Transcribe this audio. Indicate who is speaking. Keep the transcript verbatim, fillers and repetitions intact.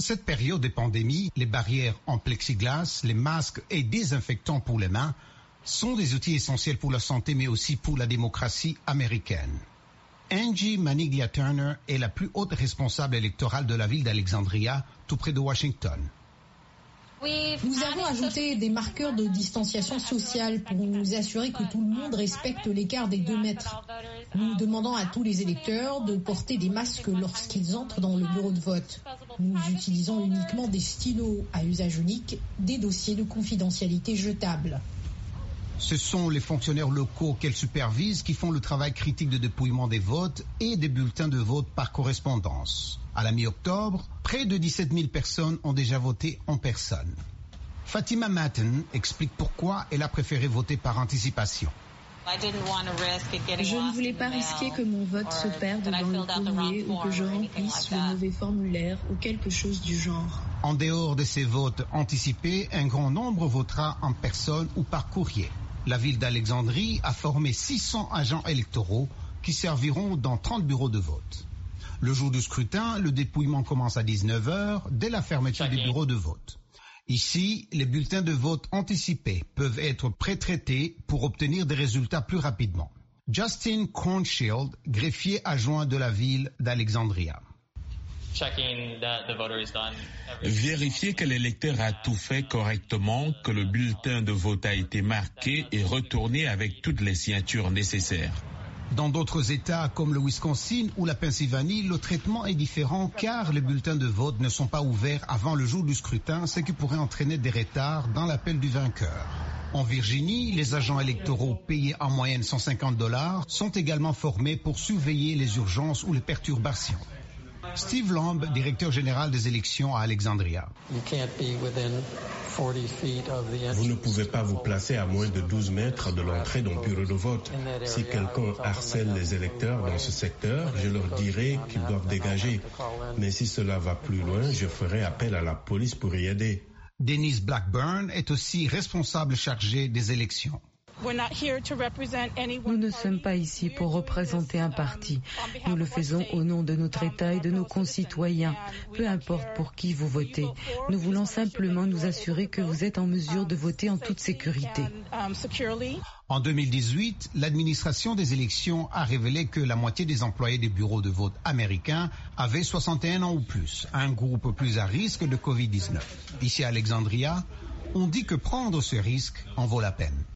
Speaker 1: cette période de pandémie, les barrières en plexiglas, les masques et désinfectants pour les mains sont des outils essentiels pour la santé mais aussi pour la démocratie américaine. Angie Maniglia-Turner est la plus haute responsable électorale de la ville d'Alexandria, tout près de Washington.
Speaker 2: Nous avons ajouté des marqueurs de distanciation sociale pour nous assurer que tout le monde respecte l'écart des deux mètres. Nous demandons à tous les électeurs de porter des masques lorsqu'ils entrent dans le bureau de vote. Nous utilisons uniquement des stylos à usage unique, des dossiers de confidentialité jetables.
Speaker 1: Ce sont les fonctionnaires locaux qu'elle supervise qui font le travail critique de dépouillement des votes et des bulletins de vote par correspondance. À la mi-octobre, près de dix-sept mille personnes ont déjà voté en personne. Fatima Matten explique pourquoi elle a préféré voter par anticipation.
Speaker 3: Je ne voulais pas risquer que mon vote se perde dans le courrier ou que je remplisse le mauvais formulaire ou quelque chose du genre.
Speaker 1: En dehors de ces votes anticipés, un grand nombre votera en personne ou par courrier. La ville d'Alexandrie a formé six cents agents électoraux qui serviront dans trente bureaux de vote. Le jour du scrutin, le dépouillement commence à dix-neuf heures dès la fermeture des bureaux de vote. Ici, les bulletins de vote anticipés peuvent être pré-traités pour obtenir des résultats plus rapidement. Justin Cornshield, greffier adjoint de la ville d'Alexandria.
Speaker 4: Vérifier que l'électeur a tout fait correctement, que le bulletin de vote a été marqué et retourné avec toutes les signatures nécessaires.
Speaker 1: Dans d'autres États comme le Wisconsin ou la Pennsylvanie, le traitement est différent car les bulletins de vote ne sont pas ouverts avant le jour du scrutin, ce qui pourrait entraîner des retards dans l'appel du vainqueur. En Virginie, les agents électoraux payés en moyenne cent cinquante dollars sont également formés pour surveiller les urgences ou les perturbations. Steve Lamb, directeur général des élections à Alexandria.
Speaker 5: Vous ne pouvez pas vous placer à moins de douze mètres de l'entrée d'un bureau de vote. Si quelqu'un harcèle les électeurs dans ce secteur, je leur dirai qu'ils doivent dégager. Mais si cela va plus loin, je ferai appel à la police pour y aider.
Speaker 1: Denise Blackburn est aussi responsable chargée des élections.
Speaker 6: Nous ne sommes pas ici pour représenter un parti. Nous le faisons au nom de notre État et de nos concitoyens, peu importe pour qui vous votez. Nous voulons simplement nous assurer que vous êtes en mesure de voter en toute sécurité.
Speaker 1: En deux mille dix-huit, l'administration des élections a révélé que la moitié des employés des bureaux de vote américains avaient soixante et un ans ou plus, un groupe plus à risque de covid dix-neuf. Ici à Alexandria, on dit que prendre ce risque en vaut la peine.